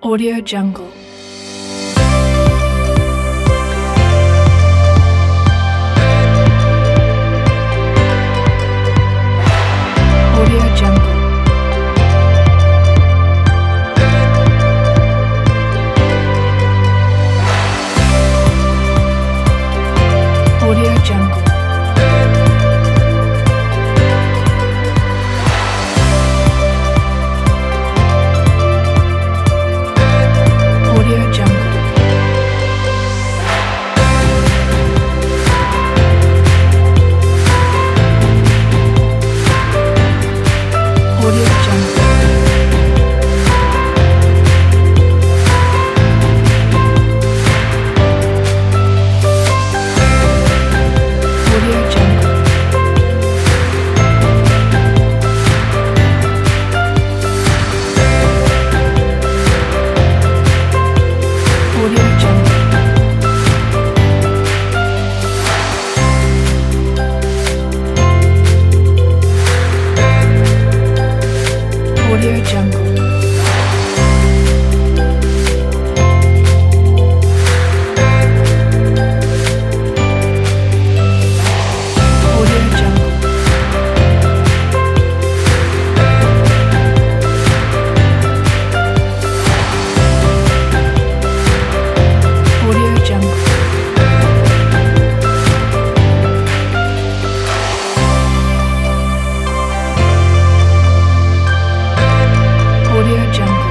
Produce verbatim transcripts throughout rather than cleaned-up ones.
Audio Jungle. Audio Jungle. Audio Jungle. Audio Jungle. Audio Jungle. Audio Jungle. Audio Jungle. Audio Jungle. Audio Jungle. Audio Jungle. Audio Jungle.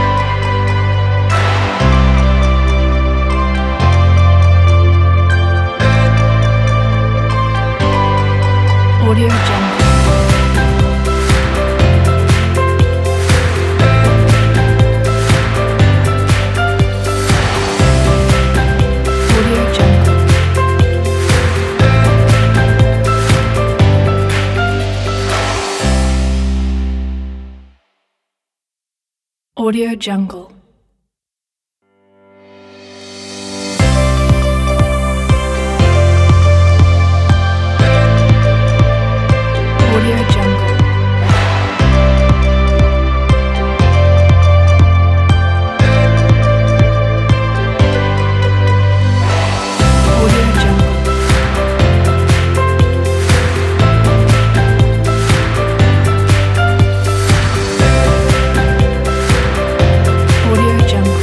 Audio Jungle. Audio Jungle. Audio Jungle. Audio Jungle. Audio Jungle. Audio Jungle.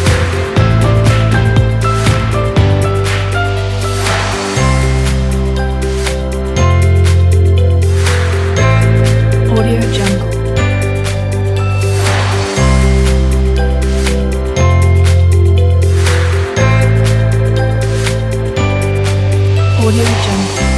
Audio Jungle. Audio Jungle.